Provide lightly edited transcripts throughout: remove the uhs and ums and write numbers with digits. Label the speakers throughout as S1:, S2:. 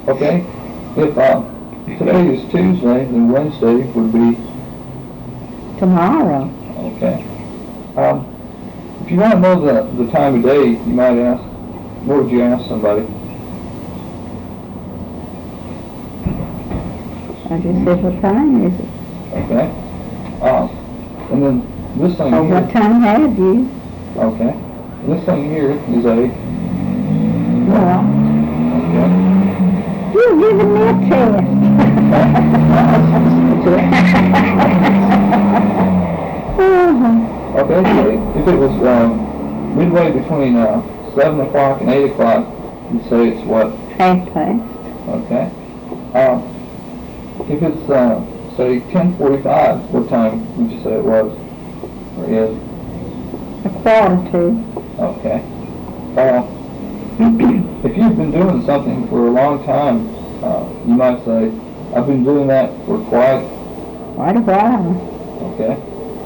S1: Okay. If today is Tuesday, then Wednesday would be
S2: tomorrow.
S1: okay. If you want to know the time of day, you might ask. What would you ask somebody?
S2: I just said, what time is it?
S1: Okay. And then this thing
S2: Oh,
S1: here.
S2: what time have you?
S1: Okay. This thing here is a.
S2: Well,
S1: Okay.
S2: you're giving me a test.
S1: Okay. If it was midway between 7 o'clock and 8 o'clock, you'd say it's what?
S2: 8:30.
S1: Okay. If it's say 10:45, what time would you say it was? Or is?
S2: 1:45.
S1: Okay. If you've been doing something for a long time, you might say, I've been doing that for quite
S2: a while.
S1: Okay.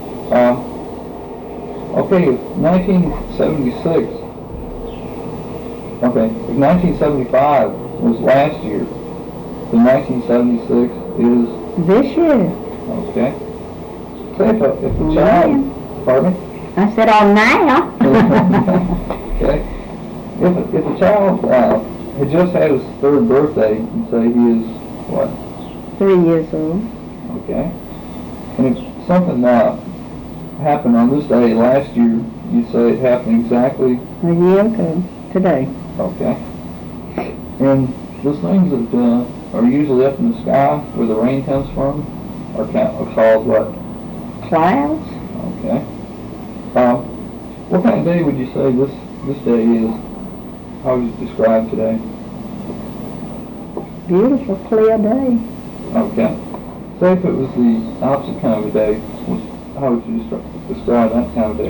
S1: Okay, 1976. Okay, if 1975 was last year, then 1976 is
S2: this year.
S1: okay. Say if a child, pardon me?
S2: I said on now.
S1: Okay. If a child had just had his 3rd birthday, you'd say he is what?
S2: 3 years old.
S1: Okay. And if something happened on this day last year, you'd say it happened exactly
S2: a year ago today.
S1: Okay. And those things that are usually up in the sky where the rain comes from are called what?
S2: Clouds.
S1: Okay. What kind of day would you say this day is? How would you describe today?
S2: Beautiful, clear day.
S1: Okay. Say if it was the opposite kind of a day, how would you describe that kind of day?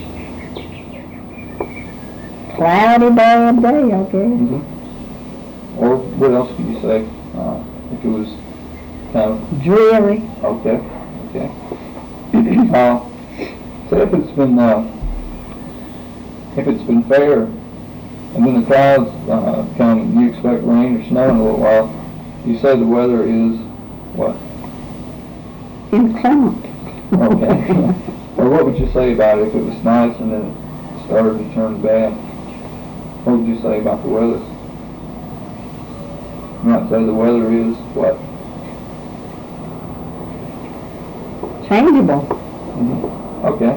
S2: Cloudy, bad day, I guess.
S1: Mm-hmm. Or what else could you say if it was kind of
S2: dreary?
S1: Okay. Okay. Say if it's been fair, and then the clouds come, and you expect rain or snow in a little while. You say the weather is what?
S2: Inclement.
S1: Okay. Or what would you say about it if it was nice and then it started to turn bad? What would you say about the weather? You might say the weather is what?
S2: Changeable.
S1: Mm-hmm. Okay.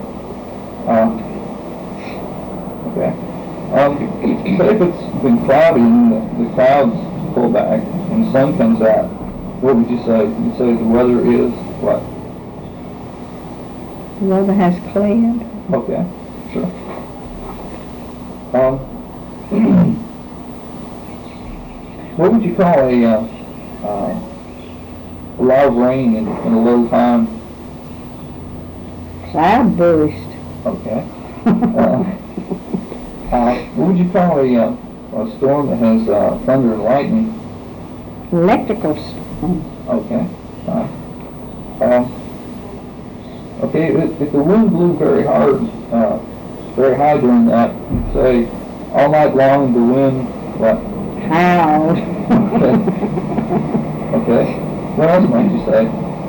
S1: Okay. Say if it's been cloudy and the clouds pull back and the sun comes out, what would you say? You'd say the weather is what?
S2: The weather has cleared.
S1: Okay, sure. What would you call a lot of rain in a little time?
S2: Cloud burst.
S1: Okay. What would you call a storm that has thunder and lightning?
S2: Electrical storm.
S1: Okay. Okay, if the wind blew very hard, very high during that, you'd say all night long the wind, what?
S2: Howled.
S1: Okay. Okay. What else might you say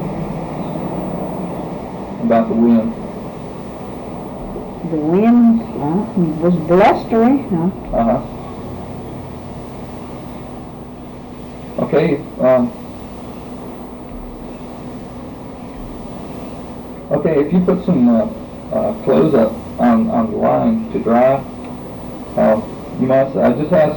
S1: about the wind?
S2: The wind was blustery.
S1: Uh-huh. Okay. Okay, if you put some clothes up on the line to dry, you might say, I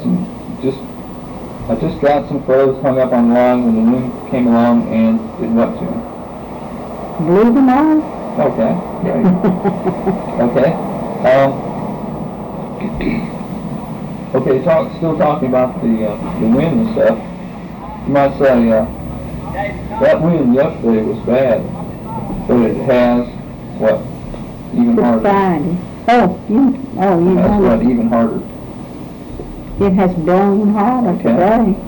S1: just got some clothes hung up on the line when the wind came along and did what to them?
S2: Blew them off.
S1: Okay, great. Okay. Okay, still talking about the wind and stuff. You might say that wind yesterday was bad, but it has what? Even harder.
S2: Friday.
S1: That's what? Even harder.
S2: It has blown harder today.